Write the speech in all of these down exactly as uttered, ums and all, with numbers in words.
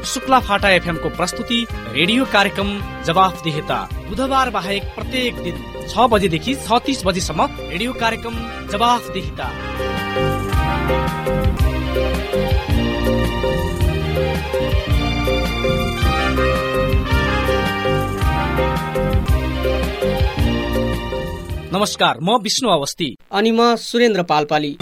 शुक्ला फाटा एफएम को प्रस्तुति रेडियो कार्यक्रम जवाफदेहिता बुधबार बाहेक प्रत्येक दिन छ बजेदेखि छ तीस बजेसम्म रेडियो कार्यक्रम जवाफदेहिता। नमस्कार, म विष्णु अवस्थी अनि म सुरेन्द्र पालपाली।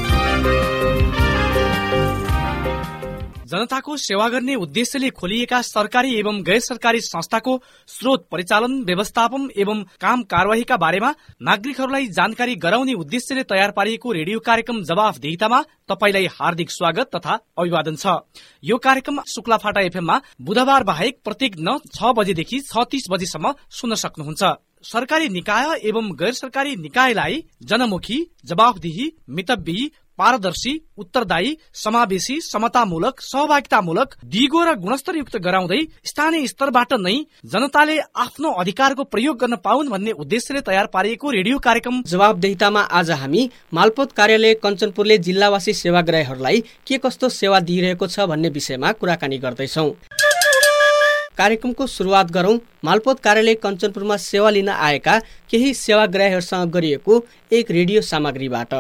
जनताको सेवा गर्ने उद्देश्यले खोलिएका सरकारी एवं गैर सरकारी संस्थाको स्रोत परिचालन, व्यवस्थापन एवं काम कारवाहीका बारेमा नागरिकहरूलाई जानकारी गराउने उद्देश्यले तयार पारिएको रेडियो कार्यक्रम जवाफदेहितामा तपाईलाई हार्दिक स्वागत तथा अभिवादन छ। यो कार्यक्रम शुक्लाफाटा एफएममा बुधबार बाहेक प्रत्येक दिन छ बजेदेखि छ तीस बजेसम्म सुन्न सक्नुहुन्छ। सरकारी निकाय एवं गैर सरकारी निकायलाई जनमुखी, जवाफदेही, मितव्ययी, पारदर्शी, उत्तरदायी, समावेशी, समतामूलक, सहभागितामूलक, दिगो र गुणस्तरयुक्त गराउँदै स्थानीय स्तरबाट नै जनताले आफ्नो अधिकारको प्रयोग गर्न पाउन् भन्ने उद्देश्यले तयार पारिएको रेडियो कार्यक्रम जवाफदेहितामा आज हामी मालपोत कार्यालय कञ्चनपुरले जिल्लावासी सेवाग्राहीहरूलाई के कस्तो सेवा दिइरहेको छ भन्ने विषयमा कुराकानी गर्दैछौँ। कार्यक्रमको सुरुवात गरौं मालपोत कार्यालय कञ्चनपुरमा सेवा लिन आएका केही सेवाग्राहीहरूसँग गरिएको एक रेडियो सामग्रीबाट।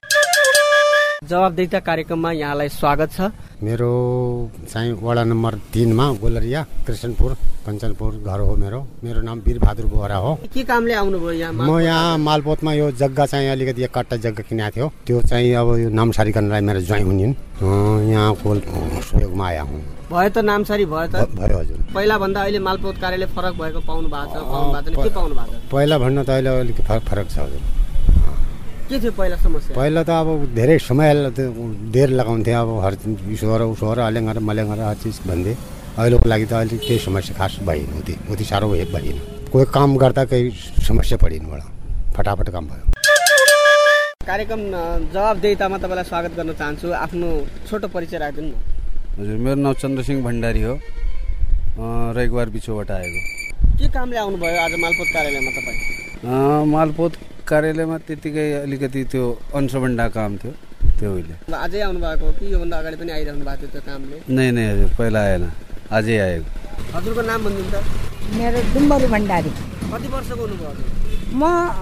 जवाफदेहिता कार्यक्रममा यहाँलाई स्वागत छ। मेरो चाहिँ वडा नम्बर तीनमा गोलरिया कृष्णपुर कञ्चनपुर घर हो मेरो। मेरो नाम वीरबहादुर बोहरा हो। के कामले आउनुभयो यहाँ? म यहाँ मालपोतमा यो जग्गा चाहिँ अलिकति एक कट्टा जग्गा किनेको थियो, त्यो चाहिँ अब यो नामसारी गर्नलाई मेरो ज्वाइँ हुन् यहाँको सहयोगमा आया हुँ। भयो त नामसारी भयो त भयो हजुर। पहिला भन्दा अहिले मालपोत कार्यालय फरक भएको पाउनु भएको छ? पाउनु भएको छ के पाउनु भएको छ? पहिला भन्न त अहिले अलिक फरक छ हजुर। के थियो पहिला समस्या? पहिला त अब धेरै समय देर लगाउँथे, अब हर उसो गर उसो गर अलेङ गर मलेङ गर हर चिज भन्थे। अहिलेको लागि त अहिले केही समस्या खास भएन, उति उति साह्रो भएन। कोही काम गर्दा केही समस्या परेन, बडा फटाफट काम भयो। कार्यक्रम जवाफदेहितामा तपाईँलाई स्वागत गर्न चाहन्छु। आफ्नो छोटो परिचय राखिदिनु न। हजुर, मेरो नाम चन्द्रसिंह भण्डारी हो, रैगवार बिचोबाट आएको। के कामले आउनुभयो आज मालपोत कार्यालयमा तपाईँ? मालपोत कार्यालयमा त्यतिकै अलिकति त्यो अंशबन्डा काम थियो, त्यो उहिले। अझै आउनु भएको कि योभन्दा अगाडि पनि आइरहनु भएको थियो त्यो कामले? नै नै हजुर, पहिला आएन, अझै आएको। हजुरको नाम भनिदिनु त? मेरो डुम्बरू भण्डारी। कति वर्षको हुनुभयो? म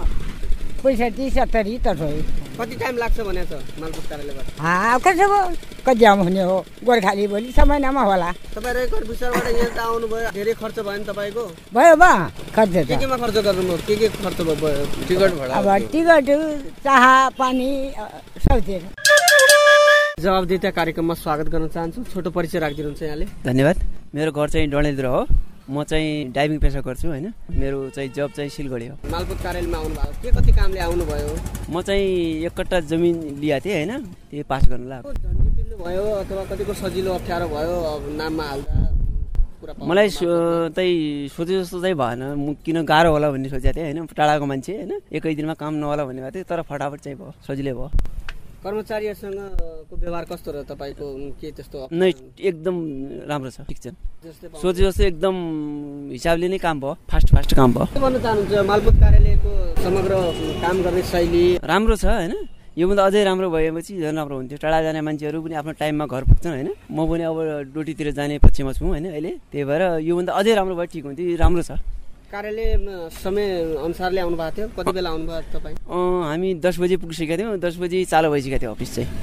पैँसठी सत्तरी त हो। कति टाइम लाग्छ भने छ मालपोत कार्यालयबाट? हा कसैको कति आउनु हुने हो, गोर्खाली भोलि समयमा होला। तपाईँ रेकर्ड विषयबाट यहाँ त आउनुभयो, धेरै खर्च भयो नि तपाईँको? भयो बा खर्च त। के केमा खर्च गर्नुभयो? के के खर्च भयो? टिकट भाडा? अब टिकट, चाहा पानी सब थियो। जवाफदेहिता कार्यक्रममा स्वागत गर्न चाहन्छु। छोटो परिचय राखिदिनुहुन्छ यहाँले। धन्यवाद। मेरो घर चाहिँ डडेलधुरा हो। म चाहिँ ड्राइभिङ पेसा गर्छु होइन। मेरो चाहिँ जब चाहिँ सिलगढी हो। मालपोत कार्यालयमा आउनु भएको के कति कामले आउनुभयो? म चाहिँ एक कट्टा जमिन लिएको थिएँ होइन, त्यो पास गर्न लाग्यो। झन्डी किन्नु भयो अथवा कतिको सजिलो अप्ठ्यारो भयो अब नाममा हाल्दा? मलाई त्यही सोचे जस्तो चाहिँ भएन, किन गाह्रो होला भन्ने सोचेको थिएँ होइन। टाढाको मान्छे होइन, एकै दिनमा काम नहोला भन्ने भएको थियो, तर फटाफट चाहिँ भयो, सजिलै भयो। कर्मचारीहरूसँगको व्यवहार कस्तो रह्यो तपाईँको? के त्यस्तो? नै एकदम राम्रो छ, ठिक छ। सोचे जस्तो एकदम हिसाबले नै काम भयो, फास्ट फास्ट काम भयो। के भन्न चाहनुहुन्छ मालपोत कार्यालयको समग्र काम गर्ने शैली? राम्रो छ होइन, योभन्दा अझै राम्रो भएपछि झन् राम्रो हुन्थ्यो। टाढा जाने मान्छेहरू पनि आफ्नो टाइममा घर पुग्छन् होइन। म पनि अब ड्युटीतिर जाने पक्षमा छु होइन अहिले, त्यही भएर योभन्दा अझै राम्रो भए ठिक हुन्थ्यो। राम्रो छ। कार्यालय समय अनुसारले आउनु भएको थियो? कति बेला आउनु भयो तपाईँ? हामी दस बजी पुगिसकेका थियौँ, दस बजी चालु भइसकेको थियो अफिस चाहिँ।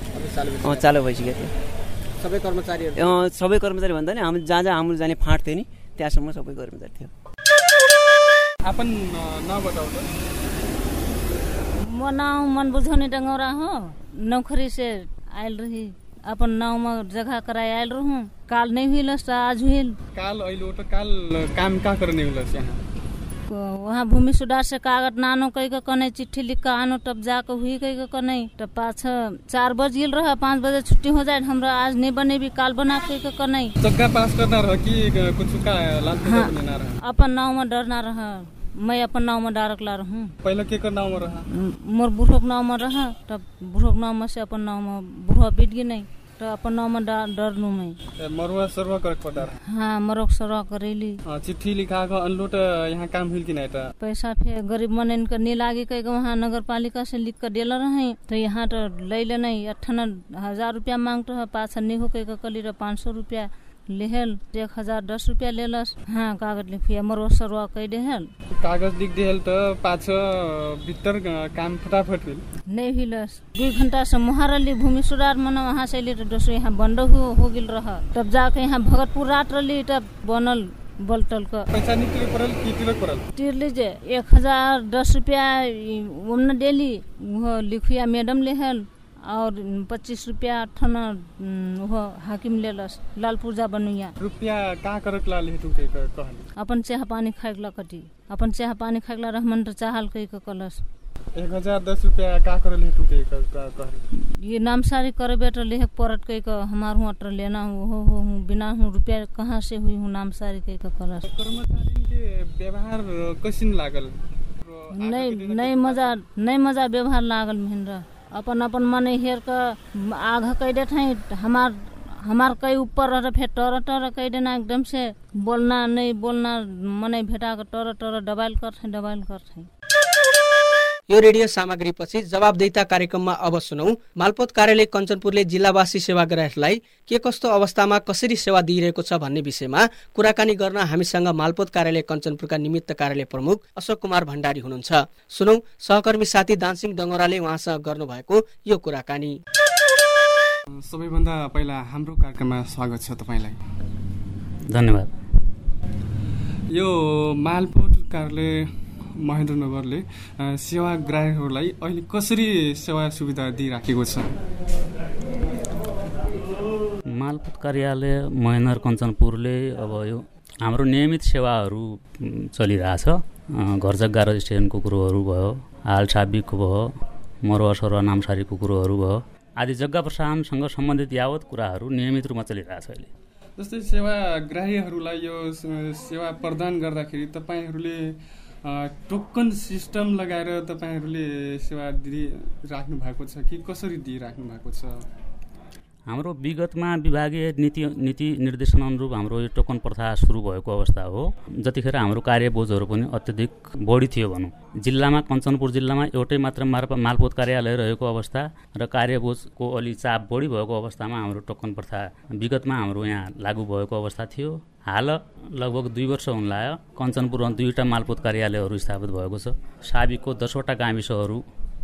अँ चालु भइसकेको थियो। सबै कर्मचारीहरू? सबै कर्मचारी भन्दा नि हामी जहाँ जहाँ हाम्रो जाने फाँट थियो नि त्यहाँसम्म सबै कर्मचारी थियो। अपन नाम बताउनु। म नाम मन बुझाउने डंगौरा हो, नौकरी से आयल रही, अपन नाव में जगह कराए आयल रहूं। काल नहीं हुई लस, आज हुई। काल अइलो तो काल काम का करने हुई लस यहाँ? वहाँ भूमि सुधार से कागज नानो कई का कने चिट्ठी लिख का आनो, तब जाकर हुई कई का कने। तब पाँच चार बज गिल रहा, पाँच बजे छुट्टी हो जाए हमरा, आज नहीं बने भी काल बना कई का कने। जगह पास करना रहा कि कुछ का लाल हाँ, ना रहा? अपन नाव में डरना रहा, मैं अपन नाव में डारक ला रहूं। पहले के कर नाव में रहा? मोर बुढ़ोक नाव में रहा, तब बुढ़ोक नाव में से अपन नाव में बुढ़वा बीत गई नहीं, तो अपन नाव में डर लू मैं। मरुआ सरवा कर पड़ा? हाँ, मरुआ सरवा करेली। चिट्ठी लिखा का अनलोट यहाँ काम हुई कि नहीं? पैसा फिर गरीब मन इनका नहीं लागे कई वहाँ नगर पालिका से लिख कर देला रहे, तो यहाँ तो ले ले नहीं। अट्ठावन हजार रुपया मांगते है, पाँच नहीं हो कई कली पाँच सौ रुपया लेहल एक हजार दस रुपया लेलस। हाँ कागज लिखिया मरवा सरवा कह देहल कागज लिख देहल तो पाछ भीतर काम फटाफट भेल नहीं हिलस। दुई घंटा से मुहारली भूमि सुधार मन वहाँ से ले दोसो यहाँ बंद हो हो गेल रह। तब जाके यहाँ भगतपुर रात रही तब बनल बलटल का पैसा निकले पड़ल की तिलक पड़ल तिर लीजिए एक हजार दस रुपया उमने डेली वो लिखिया मैडम लेहल और पच्चीस रुपया थाना वो हाकिम लेलस लाल पूजा बनुया रुपया का करक ला ले तुके कहली अपन चाह पानी खाइला कटी अपन चाह पानी खाइला रहमन त चाहल कई के कलस एक हजार दस रुपया का करल हे तुके कहली ये नामसारी करे बेटा लेहक परट कई के हमार हुआ टर लेना हो हो हो बिना हूँ रुपया कहाँ से हुई हूँ नामसारी कई के कलस। कर्मचारी के व्यवहार कैसन लागल नहीं नहीं मजा नहीं मजा व्यवहार लागल महेंद्र अपन अपन मने हेर के आग कह देते हैं हमार हमार कई ऊपर रह फिर टर टर कह देना एकदम से बोलना नहीं बोलना मने भेटा के टर टर दबाइल करते दबाइल करते। यो रेडियो सामग्री पछि जवाबदेता कार्यक्रममा अब सुनौ मालपोत कार्यालय कञ्चनपुरले जिल्लावासी सेवाग्राहीहरूलाई के कस्तो अवस्थामा कसरी सेवा दिइरहेको छ भन्ने विषयमा कुराकानी गर्न हामीसँग मालपोत कार्यालय कञ्चनपुरका निमित्त कार्यालय प्रमुख अशोक कुमार भण्डारी हुनुहुन्छ। सुनौ सहकर्मी साथी दानसिंह डङ्गराले उहाँसँग गर्नुभएको यो कुराकानी। सबैभन्दा पहिला हाम्रो कार्यक्रममा स्वागत छ तपाईलाई। धन्यवाद। यो मालपोत कार्यालय महेन्द्रनगरले सेवाग्राहीहरूलाई अहिले कसरी सेवा सुविधा दिइराखेको छ? मालपोत कार्यालय महेन्द्र कञ्चनपुरले अब यो हाम्रो नियमित सेवाहरू चलिरहेछ। घर जग्गा रजिस्ट्रेसनको कुरोहरू भयो, हाल छाबिकको भयो, मरुवा सरुवा नामसारीको कुरोहरू भयो आदि जग्गा प्रशासनसँग सम्बन्धित यावत कुराहरू नियमित रूपमा चलिरहेछ अहिले। जस्तै सेवाग्राहीहरूलाई यो सेवा प्रदान गर्दाखेरि तपाईँहरूले टोकन सिस्टम लगाएर तपाईहरुले सेवा दिइराख्नु भएको छ कि कसरी दिइराख्नु भएको छ? हाम्रो विगतमा विभागीय नीति नीति निर्देशन अनुरूप हाम्रो यो टोकन प्रथा सुरु भएको अवस्था हो। जतिखेर हाम्रो कार्यबोझहरू पनि अत्यधिक बढी थियो भनौँ। जिल्लामा कञ्चनपुर जिल्लामा एउटै मात्र मालपोत कार्यालय रहेको अवस्था र कार्यबोझको अलि चाप बढी भएको अवस्थामा हाम्रो टोकन प्रथा विगतमा हाम्रो यहाँ लागू भएको अवस्था थियो। हाल लगभग दुई वर्ष हुन लाग्यो कञ्चनपुरमा दुईवटा मालपोत कार्यालयहरू स्थापित भएको छ। साबिकको दसवटा गाविसहरू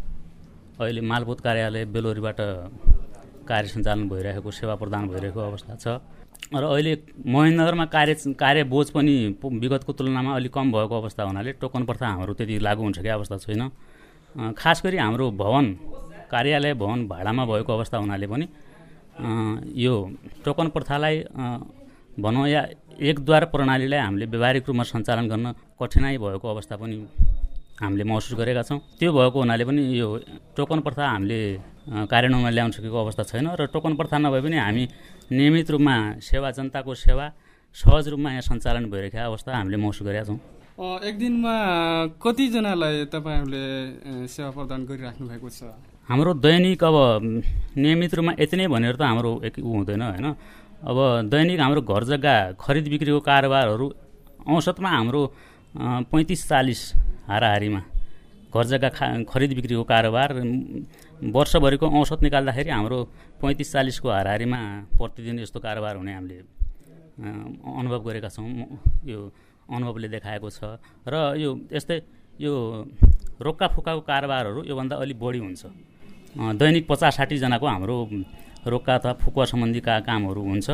अहिले मालपोत कार्यालय बेलोरीबाट कार्य सञ्चालन भइरहेको सेवा प्रदान भइरहेको अवस्था छ र अहिले महेन्द्रनगरमा कार्य कार्यबोझ पनि विगतको तुलनामा अलिक कम भएको अवस्था हुनाले टोकन प्रथा हाम्रो त्यति लागू हुन्छ कि अवस्था छैन। खास गरी हाम्रो भवन कार्यालय भवन भाडामा भएको अवस्था हुनाले पनि यो टोकन प्रथालाई भनौँ या एकद्वार प्रणालीलाई हामीले व्यावहारिक रूपमा सञ्चालन गर्न कठिनाइ भएको अवस्था पनि हामीले महसुस गरेका छौँ। त्यो भएको हुनाले पनि यो टोकन प्रथा हामीले कार्यान्वयनमा ल्याउन सकेको अवस्था छैन र टोकन प्रथा नभए पनि हामी नियमित रूपमा सेवा जनताको सेवा सहज रूपमा यहाँ सञ्चालन भइरहेको अवस्था हामीले महसुस गरेका छौँ। एक दिनमा कतिजनालाई तपाईँहरूले सेवा प्रदान गरिराख्नु भएको छ? हाम्रो दैनिक अब नियमित रूपमा यति नै भनेर त हाम्रो एक ऊ हुँदैन होइन। अब दैनिक हाम्रो घर जग्गा खरिद बिक्रीको कारोबारहरू औसतमा हाम्रो पैँतिस चालिस हाराहारीमा घर जग्गा खा खरिद बिक्रीको कारोबार वर्षभरिको औसत निकाल्दाखेरि हाम्रो पैँतिस चालिसको हाराहारीमा प्रतिदिन यस्तो कारोबार हुने हामीले अनुभव गरेका छौँ। यो अनुभवले देखाएको छ र यो यस्तै यो रोक्का फुक्काको कारोबारहरू योभन्दा अलिक बढी हुन्छ। दैनिक पचास साठीजनाको हाम्रो रोक्का अथवा फुकुवा सम्बन्धी का कामहरू हुन्छ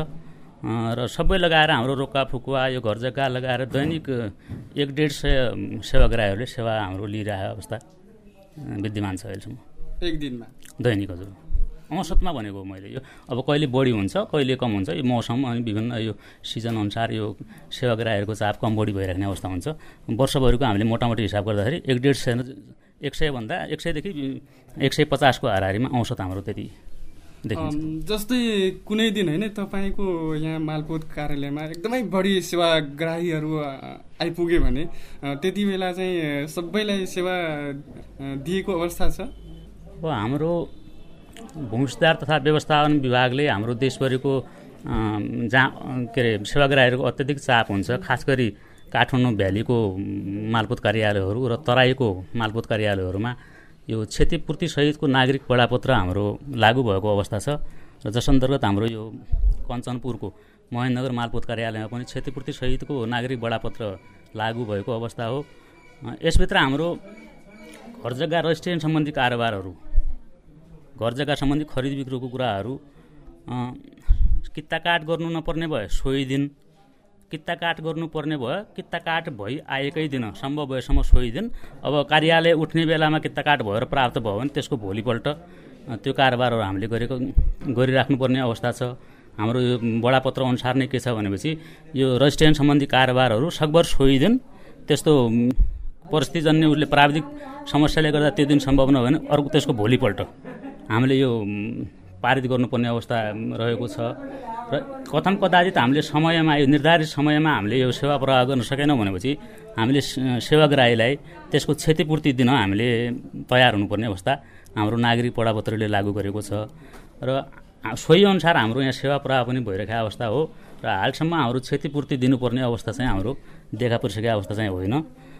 र सबै लगाएर हाम्रो रोक्का फुकुवा यो घर जग्गा लगाएर दैनिक एक डेढ सय सेवाग्राहीहरूले सेवा हाम्रो लिइरहेको अवस्था विद्यमान छ अहिलेसम्म एक दिनमा दैनिक। हजुर औसतमा भनेको मैले यो अब कहिले बढी हुन्छ कहिले कम हुन्छ यो मौसम अनि विभिन्न यो सिजन अनुसार यो सेवाग्राहीहरूको चाप कम बढी भइराख्ने अवस्था हुन्छ। वर्षभरिको हामीले मोटामोटी हिसाब गर्दाखेरि एक डेढ सय एक सयभन्दा एक सयदेखि एक सय पचासको हाराहारीमा औसत हाम्रो त्यति देखिन्छ। जस्तै कुनै दिन होइन तपाईँको यहाँ मालपोत कार्यालयमा एकदमै बढी सेवाग्राहीहरू आइपुग्यो भने त्यति बेला चाहिँ सबैलाई सेवा दिएको अवस्था छ? अब हाम्रो भूमि सुधार तथा व्यवस्थापन विभागले हाम्रो देशभरिको जहाँ के अरे सेवाग्राहीहरूको अत्यधिक चाप हुन्छ। खास गरी काठमाडौँ भ्यालीको मालपोत कार्यालयहरू र तराईको मालपोत कार्यालयहरूमा यो क्षतिपूर्ति सहितको नागरिक बडापत्र हाम्रो लागू भएको अवस्था छ र जस अन्तर्गत हाम्रो यो कञ्चनपुरको महेन्द्रनगर मालपोत कार्यालयमा पनि क्षतिपूर्ति सहितको नागरिक बडापत्र लागू भएको अवस्था हो। यसभित्र हाम्रो घर जग्गा रजिस्ट्रेसन सम्बन्धी कारोबारहरू, घर जग्गा सम्बन्धी खरिद बिक्रीको कुराहरू किता काट गर्नु नपर्ने भयो सोही दिन, किता काट गर्नुपर्ने भयो किता काट भई आएकै दिन, सम्भव भएसम्म सोही दिन। अब कार्यालय उठ्ने बेलामा किता काट भएर प्राप्त भयो भने त्यसको भोलिपल्ट त्यो कारोबारहरू हामीले गरेको गरिराख्नुपर्ने अवस्था छ। हाम्रो यो बडापत्र अनुसार नै के छ भनेपछि यो रजिस्ट्रेसन सम्बन्धी कारोबारहरू सकभर सोही दिन, त्यस्तो परिस्थितिजन्य उसले प्राविधिक समस्याले गर्दा त्यो दिन सम्भव नभयो भने अर्को त्यसको भोलिपल्ट हामीले यो पारित गर्नुपर्ने अवस्था रहेको छ। र कथम कदाचित हामीले समयमा यो निर्धारित समयमा हामीले यो सेवा प्रवाह गर्न सकेनौँ भनेपछि हामीले सेवाग्राहीलाई त्यसको क्षतिपूर्ति दिन हामीले तयार हुनुपर्ने अवस्था हाम्रो नागरिक बडापत्रले लागू गरेको छ। र सोही अनुसार हाम्रो यहाँ सेवा प्रवाह पनि भइरहेको अवस्था हो र हालसम्म हाम्रो क्षतिपूर्ति दिनुपर्ने अवस्था चाहिँ हाम्रो देखा परिसकेको अवस्था चाहिँ होइन।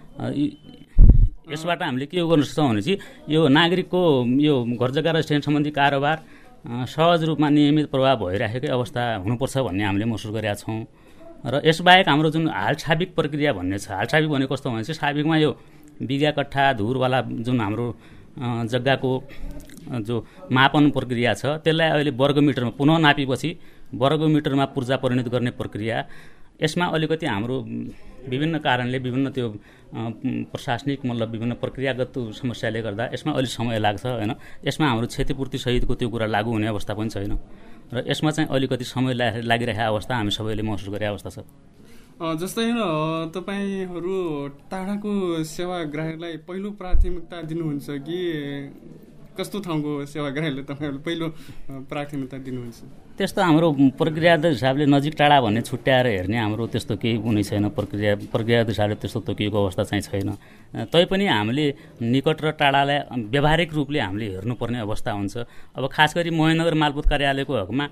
यसबाट हामीले के गर्न सक्छौँ भनेपछि यो नागरिकको यो घर जग्गा रजिस्ट्रेसन सम्बन्धी कारोबार सहज रूपमा नियमित प्रवाह भइराखेकै अवस्था हुनुपर्छ भन्ने हामीले महसुस गरेका छौँ। र यसबाहेक हाम्रो जुन हालसाबिक प्रक्रिया भन्ने छ, हालसाबिक भनेको कस्तो भने चाहिँ साबिकमा यो बिघा कट्ठा धुरवाला जुन हाम्रो जग्गाको जो मापन प्रक्रिया छ त्यसलाई अहिले वर्गमिटरमा पुनः नापेपछि वर्गमिटरमा पूर्जा परिणत गर्ने प्रक्रिया, यसमा अलिकति हाम्रो विभिन्न कारणले विभिन्न त्यो प्रशासनिक मतलब विभिन्न प्रक्रियागत समस्याले गर्दा यसमा अलि समय लाग्छ होइन। यसमा हाम्रो क्षतिपूर्ति सहितको त्यो कुरा लागू हुने अवस्था पनि छैन र यसमा चाहिँ अलिकति समय लागिरहेको अवस्था हामी सबैले महसुस गरेको अवस्था छ। जस्तै तपाईँहरू टाढाको सेवाग्राहीलाई पहिलो प्राथमिकता दिनुहुन्छ कि कस्तो ठाउँको सेवाग्राहीलाई तपाईँहरूले पहिलो प्राथमिकता दिनुहुन्छ? त्यस्तो हाम्रो प्रक्रियागत हिसाबले नजिक टाढा भन्ने छुट्याएर हेर्ने हाम्रो त्यस्तो केही कुनै छैन। प्रक्रिया प्रक्रियागत हिसाबले त्यस्तो तोकिएको अवस्था चाहिँ छैन। तैपनि हामीले निकट र टाढालाई व्यावहारिक रूपले हामीले हेर्नुपर्ने अवस्था हुन्छ। अब खास गरी महेन्द्रनगर मालपोत कार्यालयको हकमा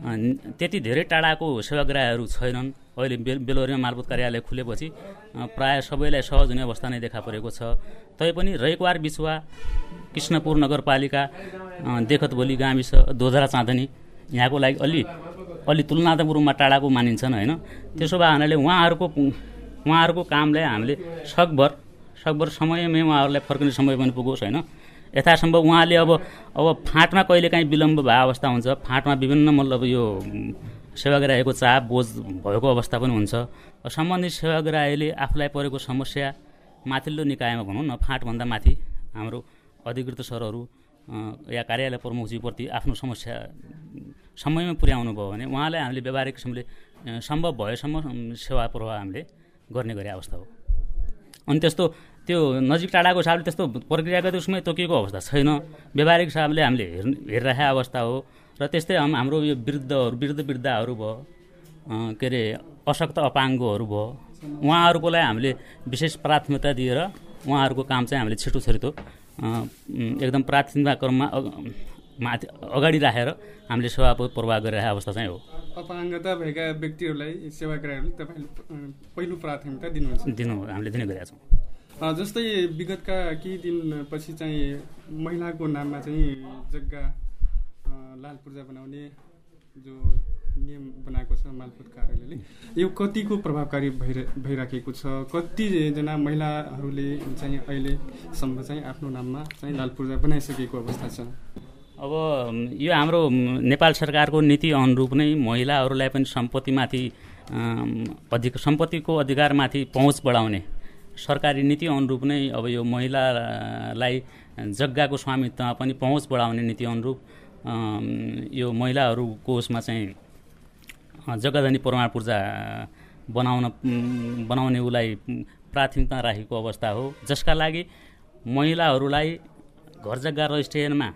त्यति धेरै टाढाको सेवाग्राहीहरू छैनन्। अहिले बेल बेलोरीमा मालपोत कार्यालय खुलेपछि प्रायः सबैलाई सहज हुने अवस्था नै देखा परेको छ। तैपनि रैकवार बिचुवा, कृष्णपुर नगरपालिका, देखतभोली गाविस, दोधरा चाँदनी यहाँको लागि अलि अलि तुलनात्मक रूपमा टाढाको मानिन्छन् होइन। त्यसो भए हुनाले उहाँहरूको उहाँहरूको कामलाई हामीले सकभर सकभर समयमै उहाँहरूलाई फर्किने समय पनि पुगोस् होइन। यथासम्भव उहाँले अब अब फाँटमा कहिलेकाहीँ विलम्ब भए अवस्था हुन्छ। फाँटमा विभिन्न मतलब यो सेवाग्राहीको चाप बोझ भएको अवस्था पनि हुन्छ। सम्बन्धित सेवाग्राहीले आफूलाई परेको समस्या माथिल्लो निकायमा भनौँ न, फाँटभन्दा माथि हाम्रो अधिकृत सरहरू या कार्यालय प्रमुखजीप्रति आफ्नो समस्या समयमा पुर्याउनु भयो भने उहाँलाई हामीले व्यावहारिक किसिमले सम्भव भएसम्म सेवा प्रवाह हामीले गर्ने गरे अवस्था हो। अनि त्यस्तो त्यो नजिक टाढाको हिसाबले त्यस्तो प्रक्रियागत उसमै तोकिएको अवस्था छैन। व्यावहारिक हिसाबले हामीले हेर् हेरिरहेको अवस्था हो। र त्यस्तै हाम्रो यो वृद्धहरू वृद्ध वृद्धाहरू भयो, के अरे अशक्त अपाङ्गहरू भयो, उहाँहरूको लागि हामीले विशेष प्राथमिकता दिएर उहाँहरूको काम चाहिँ हामीले छिटो छिटो एकदम प्राथमिकता क्रममा माथि अगाडि राखेर हामीले सेवा प्रवाह गरिरहेको अवस्था चाहिँ हो। अपाङ्गता भएका व्यक्तिहरूलाई सेवाग्राहीहरूले तपाईँले पहिलो प्राथमिकता दिनुहुन्छ? दिनु हामीले दिने गरेका छौँ। जस्तै विगतका केही दिनपछि चाहिँ महिलाको नाममा चाहिँ जग्गा लाल पूर्जा बनाउने जो नियम बनाएको छ मालपोत कार्यालयले, यो कतिको प्रभावकारी भइर भइराखेको छ? कतिजना महिलाहरूले चाहिँ अहिलेसम्म चाहिँ आफ्नो नाममा चाहिँ लाल पूर्जा बनाइसकेको अवस्था छ? अब यो हाम्रो नेपाल सरकारको नीति अनुरूप नै महिलाहरूलाई पनि सम्पत्तिमाथि अधिक सम्पत्तिको अधिकारमाथि पहुँच बढाउने सरकारी नीति अनुरूप नै अब यो महिलालाई जग्गाको स्वामित्वमा पनि पहुँच बढाउने नीति अनुरूप यो महिलाहरूको उसमा चाहिँ जग्गाधनी प्रमाण पूर्जा बनाउन बनाउने उसलाई प्राथमिकता राखेको अवस्था हो, जसका लागि महिलाहरूलाई घर जग्गा रजिस्ट्रेसनमा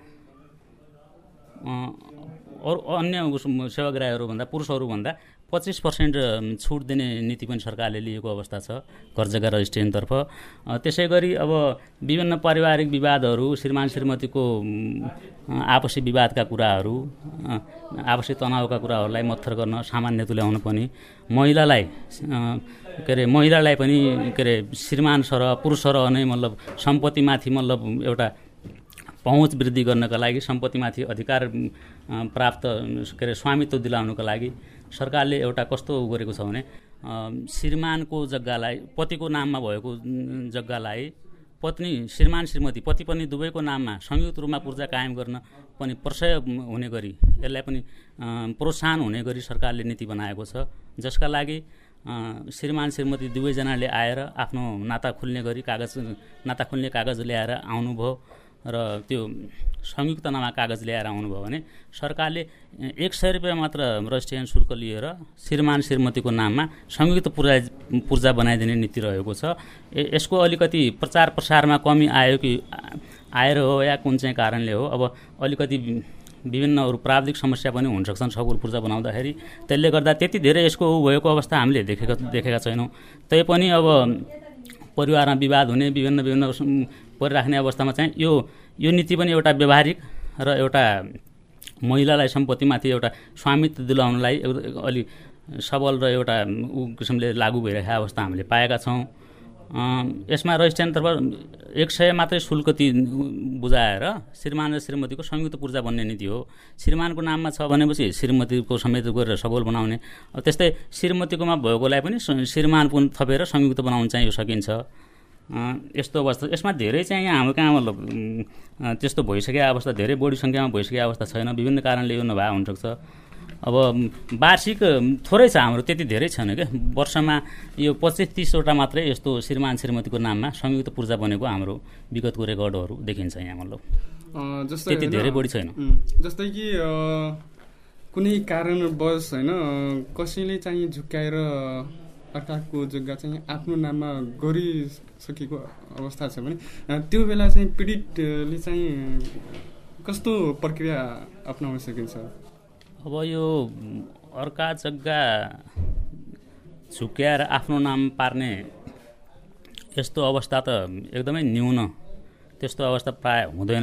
अरू अन्य सेवाग्राहीहरूभन्दा पुरुषहरूभन्दा पच्चिस पर्सेन्ट छुट दिने नीति पनि सरकारले लिएको अवस्था छ घर जग्गा रजिस्ट्रेसनतर्फ। त्यसै गरी अब विभिन्न पारिवारिक विवादहरू, श्रीमान श्रीमतीको आपसी विवादका कुराहरू, आपसी तनावका कुराहरूलाई मत्थर गर्न, सामान्य तुल्याउन पनि महिलालाई के अरे महिलालाई पनि के अरे श्रीमान सरह पुरुष सरह नै मतलब सम्पत्तिमाथि मतलब एउटा पहुँच वृद्धि गर्नका लागि, सम्पत्तिमाथि अधिकार प्राप्त के अरे स्वामित्व दिलाउनुको लागि सरकारले एउटा कस्तो गरेको छ भने श्रीमानको जग्गालाई, पतिको नाममा भएको जग्गालाई पत्नी श्रीमान श्रीमती पति पत्नी दुवैको नाममा संयुक्त रूपमा पूर्जा कायम गर्न पनि प्रशय हुने गरी, यसलाई पनि प्रोत्साहन हुने गरी सरकारले नीति बनाएको छ, जसका लागि श्रीमान श्रीमती दुवैजनाले आएर आफ्नो नाता खुल्ने गरी कागज नाता खुल्ने कागज ल्याएर आउनुभयो र त्यो संयुक्त नाममा कागज ल्याएर आउनुभयो भने सरकारले एक सय रुपियाँ मात्र रजिस्ट्रेसन शुल्क लिएर श्रीमान श्रीमतीको नाममा संयुक्त पूर्जा पूर्जा बनाइदिने नीति रहेको छ। यसको अलिकति प्रचार प्रसारमा कमी आयो कि आएर हो या कुन चाहिँ कारणले हो, अब अलिकति विभिन्न अरू प्राविधिक समस्या पनि हुनसक्छन् सकुल पूर्जा बनाउँदाखेरि, त्यसले गर्दा त्यति धेरै यसको भएको अवस्था हामीले देखेका देखेका छैनौँ। तैपनि अब परिवारमा विवाद हुने, विभिन्न विभिन्न परिराख्ने अवस्थामा चाहिँ यो यो नीति पनि एउटा व्यवहारिक र एउटा महिलालाई सम्पत्तिमाथि एउटा स्वामित्व दिलाउनलाई अलि सबल र एउटा ऊ किसिमले लागू भइरहेको अवस्था हामीले पाएका छौँ। यसमा रजिस्ट्रेसनतर्फ एक सय मात्रै शुल्क ती बुझाएर श्रीमान र श्रीमतीको संयुक्त पूर्जा बन्ने नीति हो। श्रीमानको नाममा छ भनेपछि श्रीमतीको समेत गरेर सबल बनाउने, त्यस्तै श्रीमतीकोमा भएकोलाई पनि श्रीमान पनि थपेर संयुक्त बनाउन चाहिँ यो सकिन्छ। यस्तो अवस्था यसमा धेरै चाहिँ यहाँ हाम्रो कहाँ मतलब त्यस्तो भइसकेको अवस्था, धेरै बढी सङ्ख्यामा भइसकेको अवस्था छैन, विभिन्न कारणले यो नभए हुनसक्छ। अब वार्षिक थोरै छ हाम्रो, त्यति धेरै छैन क्या, वर्षमा यो पच्चिस तिसवटा मात्रै यस्तो श्रीमान श्रीमतीको नाममा संयुक्त पूर्जा बनेको हाम्रो विगतको रेकर्डहरू देखिन्छ यहाँ मतलब, त्यति धेरै बढी छैन। जस्तै कि कुनै कारणवश होइन कसैले चाहिँ झुक्काएर अर्काको जग्गा चाहिँ आफ्नो नाममा गरिसकेको अवस्था छ भने त्यो बेला चाहिँ पीडितले चाहिँ कस्तो प्रक्रिया अपनाउन सकिन्छ? अब यो अर्का जग्गा झुक्याएर आफ्नो नाम पार्ने यस्तो अवस्था त एकदमै न्यून, त्यस्तो अवस्था प्राय हुँदैन।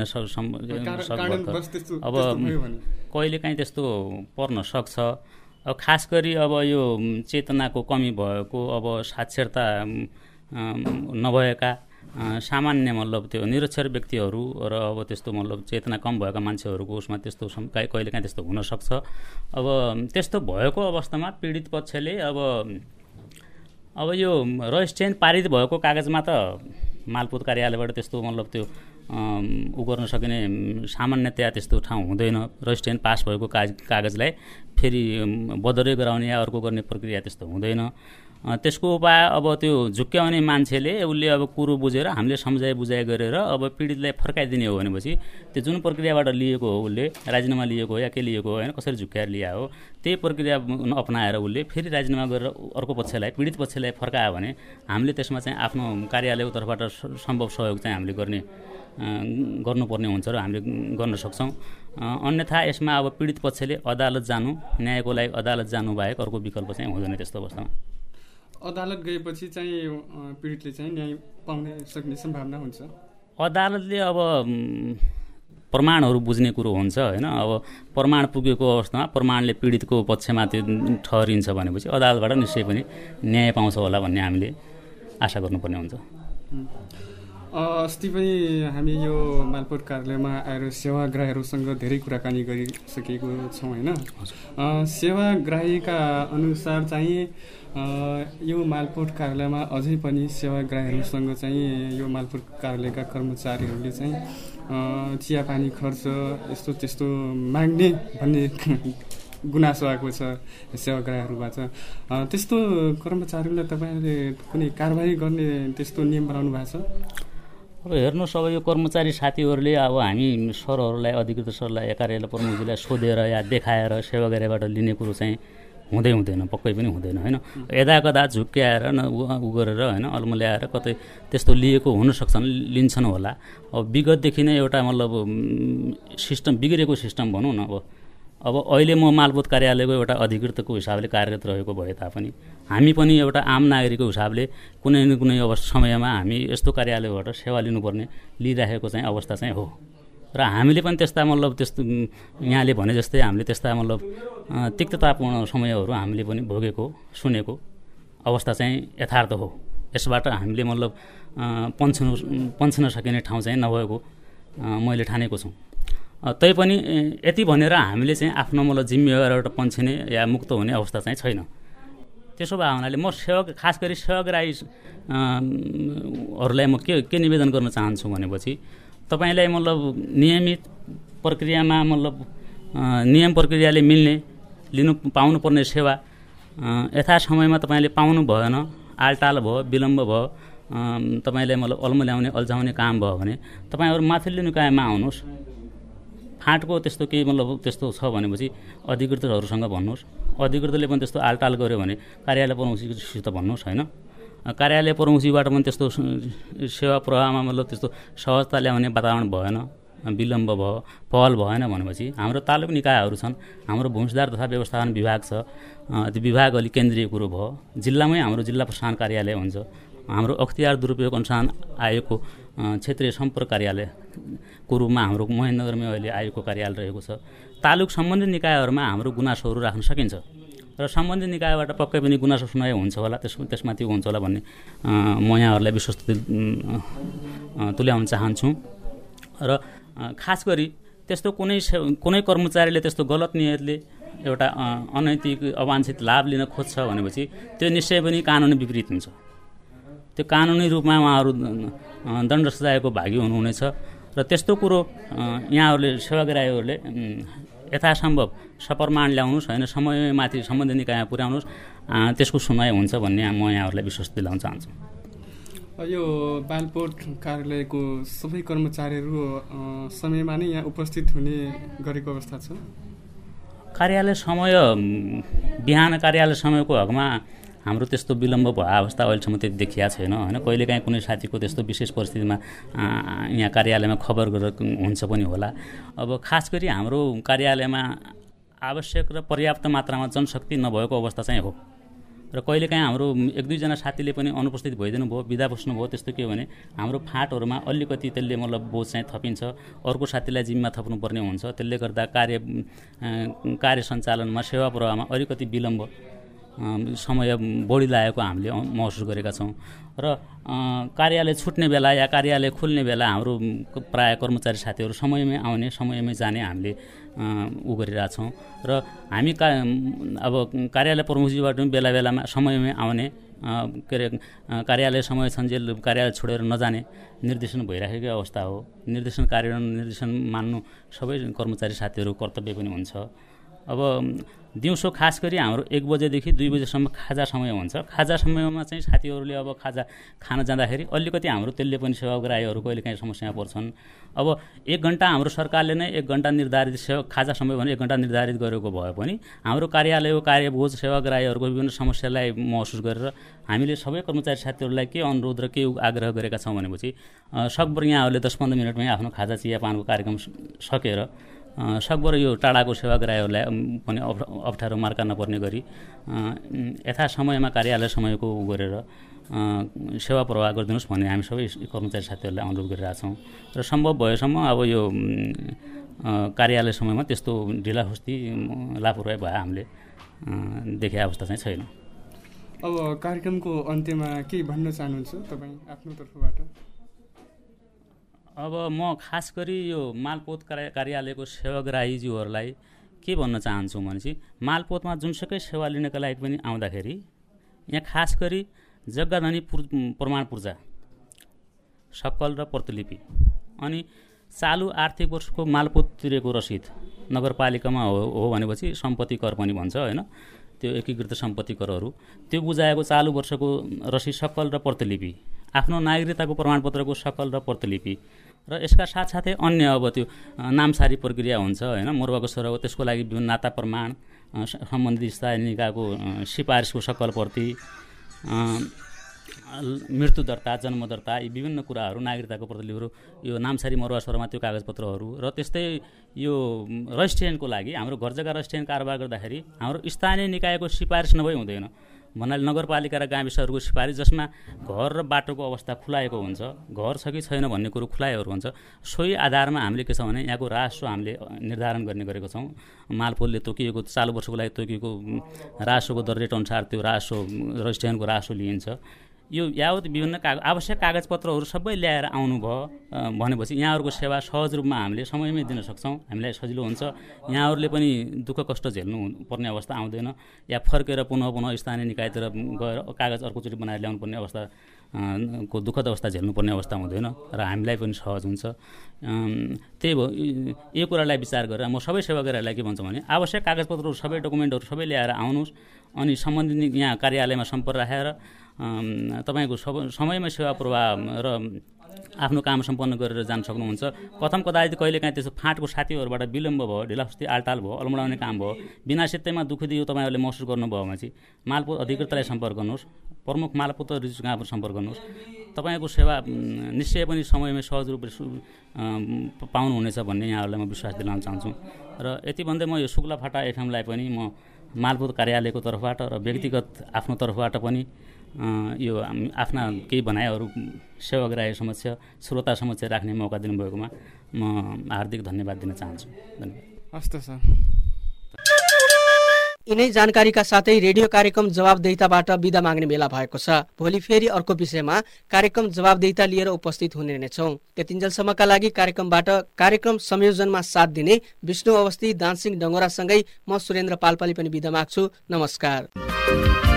अब कहिलेकाहीँ त्यस्तो पर्न सक्छ। अब खास गरी अब यो चेतनाको कमी भएको, अब साक्षरता नभएका सामान्य मतलब त्यो निरक्षर व्यक्तिहरू र अब त्यस्तो मतलब चेतना कम भएका मान्छेहरूको उसमा त्यस्तो कहिलेकाहीँ त्यस्तो हुनसक्छ। अब त्यस्तो भएको अवस्थामा पीडित पक्षले अब अब यो रजिस्ट्रेसन पारित भएको कागजमा त मालपोत कार्यालयबाट त्यस्तो मतलब त्यो उ गर्न सकिने सामान्यतया त्यस्तो ठाउँ हुँदैन। रजिस्ट्रेसन पास भएको कागज कागजलाई फेरि बदरै गराउने या अर्को गर्ने प्रक्रिया त्यस्तो हुँदैन। त्यसको उपाय अब त्यो झुक्क्याउने मान्छेले उसले अब कुरो बुझेर हामीले सम्झाइ बुझाइ गरेर अब पीडितलाई फर्काइदिने हो भनेपछि त्यो जुन प्रक्रियाबाट लिएको हो, उसले राजीनामा लिएको हो या के लिएको हो होइन, कसरी झुक्क्याएर लिया हो, त्यही प्रक्रिया अपनाएर उसले फेरि राजीनामा गरेर अर्को पक्षलाई पीडित पक्षलाई फर्कायो भने हामीले त्यसमा चाहिँ आफ्नो कार्यालयको तर्फबाट सम्भव सहयोग चाहिँ हामीले गर्ने गर्नुपर्ने हुन्छ र हामीले गर्न सक्छौँ। अन्यथा यसमा अब पीडित पक्षले अदालत जानु, न्यायको लागि अदालत जानु बाहेक अर्को विकल्प चाहिँ हुँदैन। त्यस्तो अवस्थामा अदालत गएपछि चाहिँ पीडितले चाहिँ न्याय पाउने सक्ने सम्भावना हुन्छ। अदालतले अब प्रमाणहरू बुझ्ने कुरो हुन्छ होइन, अब प्रमाण पुगेको अवस्थामा प्रमाणले पीडितको पक्षमा त्यो ठहरिन्छ भनेपछि अदालतबाट निश्चय पनि न्याय पाउँछ होला भन्ने हामीले आशा गर्नुपर्ने हुन्छ। अस्ति पनि हामी यो मालपोत कार्यालयमा आएर सेवाग्राहीहरूसँग धेरै कुराकानी गरिसकेको छौँ होइन। सेवाग्राहीका अनुसार चाहिँ यो मालपोत कार्यालयमा अझै पनि सेवाग्राहीहरूसँग चाहिँ यो मालपोत कार्यालयका कर्मचारीहरूले चाहिँ चियापानी खर्च यस्तो त्यस्तो माग्ने भन्ने गुनासो आएको छ सेवाग्राहीहरूबाट। त्यस्तो कर्मचारीलाई तपाईँले कुनै कारबाही गर्ने त्यस्तो नियम बनाउनु भएको छ? अब हेर्नुहोस्, अब यो कर्मचारी साथीहरूले अब हामी सरहरूलाई अधिकृत सरलाई कार्यालय प्रमुखजीलाई सोधेर या देखाएर सेवाग्राहीबाट लिने कुरो चाहिँ हुँदै हुँदैन, पक्कै पनि हुँदैन होइन। यदा कदा झुक्क्याएर न उ गरेर होइन अल्मल्याएर कतै त्यस्तो लिएको हुनसक्छन्, लिन्छन् होला। अब विगतदेखि नै एउटा मतलब सिस्टम बिग्रेको सिस्टम भनौँ न। अब अब अहिले म मालपोत कार्यालयको एउटा अधिकृतको हिसाबले कार्यरत रहेको भए तापनि हामी पनि एउटा आम नागरिकको हिसाबले कुनै न कुनै अवस्था समयमा हामी यस्तो कार्यालयबाट सेवा लिनुपर्ने लिइराखेको चाहिँ अवस्था चाहिँ हो र हामीले पनि त्यस्ता मतलब त्यस्तो यहाँले भने जस्तै हामीले त्यस्ता मतलब तिक्ततापूर्ण समयहरू हामीले पनि भोगेको सुनेको अवस्था चाहिँ यथार्थ हो। यसबाट हामीले मतलब पन्छ्नु पन्छ्न सकिने ठाउँ चाहिँ नभएको मैले ठानेको छु। तैपनि यति भनेर हामीले चाहिँ आफ्नो मतलब जिम्मेवारबाट पन्छिने या मुक्त हुने अवस्था चाहिँ छैन। त्यसो भए हुनाले म सेवक खास गरी सेवाग्राहीहरूलाई म के के निवेदन गर्न चाहन्छु भनेपछि तपाईँलाई मतलब नियमित प्रक्रियामा मतलब नियम प्रक्रियाले मिल्ने लिनु पाउनुपर्ने सेवा यथा समयमा तपाईँले पाउनु भएन, आलटाल भयो, विलम्ब भयो, तपाईँलाई मतलब अल्मल्याउने अल्झाउने काम भयो भने तपाईँहरू माथिल्लो निकायमा आउनुहोस्। फाँटको त्यस्तो केही मतलब त्यस्तो छ भनेपछि अधिकृतहरूसँग भन्नुहोस्। अधिकृतले पनि त्यस्तो आलटाल गर्यो भने कार्यालय प्रमुखसित भन्नुहोस् होइन। कार्यालय प्रमुखबाट पनि त्यस्तो सेवा प्रवाहमा मतलब त्यस्तो सहजता ल्याउने वातावरण भएन, विलम्ब भयो, पहल भएन भनेपछि हाम्रो तालुक निकायहरू छन्, हाम्रो भूमि सुधार तथा व्यवस्थापन विभाग छ, त्यो विभाग अलिक केन्द्रीय कुरो भयो। जिल्लामै हाम्रो जिल्ला प्रशासन कार्यालय हुन्छ, हाम्रो अख्तियार दुरुपयोग अनुसार आयोगको क्षेत्रीय सम्पर्क कार्यालयको रूपमा हाम्रो महेन्द्रनगरमै अहिले आयोगको कार्यालय रहेको छ। तालुक सम्बन्धित निकायहरूमा हाम्रो गुनासोहरू राख्न सकिन्छ र सम्बन्धित निकायबाट पक्कै पनि गुनासो सुनाइ हुन्छ होला, त्यस त्यसमा त्यो हुन्छ होला भन्ने म यहाँहरूलाई विश्वास तुल्याउन चाहन्छु। र खास गरी त्यस्तो कुनै कुनै कर्मचारीले त्यस्तो गलत नियतले एउटा अनैतिक अवांछित लाभ लिन खोज्छ भनेपछि त्यो निश्चय पनि कानुनी विपरीत हुन्छ। त्यो कानुनी रूपमा उहाँहरू दण्ड सजायको भागी हुनुहुनेछ र त्यस्तो कुरो यहाँहरूले सेवाग्राहीहरूले यथासम्भव सप्रमाण ल्याउनुहोस् होइन, समयमाथि सम्बन्धित निकायमा पुर्याउनुहोस्, त्यसको सुनाइ हुन्छ भन्ने म यहाँहरूलाई विश्वास दिलाउन चाहन्छु। यो बालपोर्ट कार्यालयको सबै कर्मचारीहरू समयमा नै यहाँ उपस्थित हुने गरेको अवस्था छ। कार्यालय समय बिहान कार्यालय समयको हकमा हाम्रो त्यस्तो विलम्ब भयो अवस्था अहिलेसम्म त्यति देखिया छैन होइन। कहिलेकाहीँ कुनै साथीको त्यस्तो विशेष परिस्थितिमा यहाँ कार्यालयमा खबर गरेर हुन्छ पनि होला। अब खास गरी हाम्रो कार्यालयमा आवश्यक र पर्याप्त मात्रामा जनशक्ति नभएको अवस्था चाहिँ हो र कहिलेकाहीँ हाम्रो एक दुईजना साथीले पनि अनुपस्थित भइदिनु भयो, बिदा बस्नुभयो। त्यस्तो के हो भने हाम्रो फाँटहरूमा अलिकति त्यसले मतलब बोझ चाहिँ थपिन्छ, अर्को साथीलाई जिम्मा थप्नुपर्ने हुन्छ। त्यसले गर्दा कार्य कार्य सञ्चालनमा सेवा प्रवाहमा अलिकति विलम्ब समय बढी लागेको हामीले महसुस गरेका छौँ र कार्यालय छुट्ने बेला या कार्यालय खुल्ने बेला हाम्रो प्राय कर्मचारी साथीहरू समयमै आउने समयमै जाने हामीले उ गरिरहेछौँ र हामी का अब कार्यालय प्रमुखजीबाट पनि बेला बेलामा समयमै आउने के अरे कार्यालय समय छन्जेल कार्यालय छोडेर नजाने निर्देशन भइराखेको अवस्था हो। निर्देशन कार्यान्वयन निर्देशन मान्नु सबै कर्मचारी साथीहरू कर्तव्य पनि हुन्छ। अब दिउँसो खास गरी हाम्रो एक बजेदेखि दुई बजेसम्म खाजा समय हुन्छ। खाजा समयमा चाहिँ साथीहरूले अब खाजा खान जाँदाखेरि अलिकति हाम्रो त्यसले पनि सेवाग्राहीहरू कहिले काहीँ समस्यामा पर्छन्। अब एक घन्टा हाम्रो सरकारले नै एक घन्टा निर्धारित सेवा खाजा समय भने एक घन्टा निर्धारित गरेको भए पनि हाम्रो कार्यालयको कार्यबोझ सेवाग्राहीहरूको विभिन्न समस्यालाई महसुस गरेर हामीले सबै कर्मचारी साथीहरूलाई के अनुरोध र के आग्रह गरेका छौँ भनेपछि सकभर यहाँहरूले दस पन्ध्र मिनटमै आफ्नो खाजा चिया पानको कार्यक्रम सकेर सकभर यो टाढाको सेवाग्राहीहरूलाई पनि अप्ठ्यारो मार्का नपर्ने गरी यथा समयमा कार्यालय समयको गरेर सेवा प्रवाह गरिदिनुहोस् भन्ने हामी सबै कर्मचारी साथीहरूलाई अनुरोध गरिरहेछौँ र सम्भव भएसम्म अब यो कार्यालय समयमा त्यस्तो ढिलाखुस्ती लापरवाही भए हामीले देखेको अवस्था चाहिँ छैन। अब कार्यक्रमको अन्त्यमा के भन्न चाहनुहुन्छ तपाईँ आफ्नो तर्फबाट? अब म खास गरी यो मालपोत कार्यालयको सेवाग्राहीज्यूहरूलाई के भन्न चाहन्छु भनेपछि मालपोतमा जुनसुकै सेवा लिनका लागि पनि आउँदाखेरि यहाँ खास गरी जग्गाधनी प्रमाण पूर्जा, सक्कल र प्रतिलिपि अनि चालु आर्थिक वर्षको मालपोत तिरेको रसिद नगरपालिकामा हो, हो भनेपछि सम्पत्ति कर पनि भन्छ होइन, त्यो एकीकृत सम्पत्ति करहरू त्यो बुझाएको चालु वर्षको रसिद सक्कल र प्रतिलिपि, आफ्नो नागरिकताको प्रमाणपत्रको सक्कल र प्रतिलिपि र यसका साथसाथै अन्य अब त्यो नामसारी प्रक्रिया हुन्छ होइन, मरुवाको सोराको त्यसको लागि विभिन्न नाता प्रमाण सम्बन्धित स्थायी निकायको सिफारिसको सक्कल प्रति, मृत्यु दर्ता, जन्म दर्ता यी विभिन्न कुराहरू, नागरिकताको प्रतिलिपिहरू, यो नामसारी मरुवा सोरामा त्यो कागजपत्रहरू र त्यस्तै यो रजिस्ट्रेसनको लागि हाम्रो घर जग्गा रजिस्ट्रेसन कारोबार गर्दाखेरि हाम्रो स्थानीय निकायको सिफारिस नभई हुँदैन भन्नाले नगरपालिका र गाविसहरूको सिफारिस जसमा घर र बाटोको अवस्था खुलाएको हुन्छ, घर छ कि छैन भन्ने कुरो खुलाएको हुन्छ। सोही आधारमा हामीले के छ भने यहाँको राजस्व हामीले निर्धारण गर्ने गरेको छौँ। मालपोतले तोकिएको चालु वर्षको लागि तोकिएको राजस्वको दर रेट अनुसार त्यो राजस्व रजिस्ट्रेसनको राजस्व लिइन्छ। यो यावत विभिन्न कागज आवश्यक कागजपत्रहरू सबै ल्याएर आउनुभयो भनेपछि यहाँहरूको सेवा सहज रूपमा हामीले समयमै दिन सक्छौँ, हामीलाई सजिलो हुन्छ। यहाँहरूले पनि दुःख कष्ट झेल्नु पर्ने अवस्था आउँदैन, या फर्केर पुनः पुनः स्थानीय निकायतिर गएर कागज अर्कोचोटि बनाएर ल्याउनु पर्ने अवस्था को दुःखद अवस्था झेल्नुपर्ने अवस्था हुँदैन र हामीलाई पनि सहज हुन्छ। त्यही भयो यो कुरालाई विचार गरेर म सबै सेवाग्राहीहरूलाई के भन्छु भने आवश्यक कागजपत्रहरू सबै डकुमेन्टहरू सबै ल्याएर आउनुहोस्, अनि सम्बन्धित यहाँ कार्यालयमा सम्पर्क राखेर तपाईँको समयमै सेवा प्रवाह र आफ्नो काम सम्पन्न गरेर जान सक्नुहुन्छ। कथम कदाचित कहिलेकाहीँ त्यसो फाँटको साथीहरूबाट विलम्ब भयो, ढिलासुस्ती आलटाल भयो, अलमडाउने काम भयो, बिना सित्तैमा दुःख दियो तपाईँहरूले महसुस गर्नुभयो भने चाहिँ मालपोत अधिकृतलाई सम्पर्क गर्नुहोस्, प्रमुख मालपोत रिजिस्ट्रेसन कहाँबाट सम्पर्क गर्नुहोस्। तपाईँको सेवा निश्चय पनि समयमै सहज रूपले पाउनुहुनेछ भन्ने यहाँहरूलाई म विश्वास दिलाउन चाहन्छु। र यति भन्दै म यो शुक्ला फाटा एफएमलाई पनि म मालपोत कार्यालयको तर्फबाट र व्यक्तिगत आफ्नो तर्फबाट पनि यो आफ्ना केही भनाइहरू सेवाग्राही समक्ष श्रोता समक्ष राख्ने मौका दिनुभएकोमा म हार्दिक धन्यवाद दिन चाहन्छु। धन्यवाद। हस् त सर। यिनै जानकारीका साथै रेडियो कार्यक्रम जवाबदेहिताबाट बिदा माग्ने बेला भएको छ। भोलि फेरि अर्को विषयमा कार्यक्रम जवाबदेहिता लिएर उपस्थित हुने नै छौँ। त्यतिन्जेलसम्मका लागि कार्यक्रमबाट कार्यक्रम संयोजनमा साथ दिने विष्णु अवस्थी, दानसिंह डङ्गोरासँगै म सुरेन्द्र पाल्पाले पनि बिदा माग्छु। नमस्कार।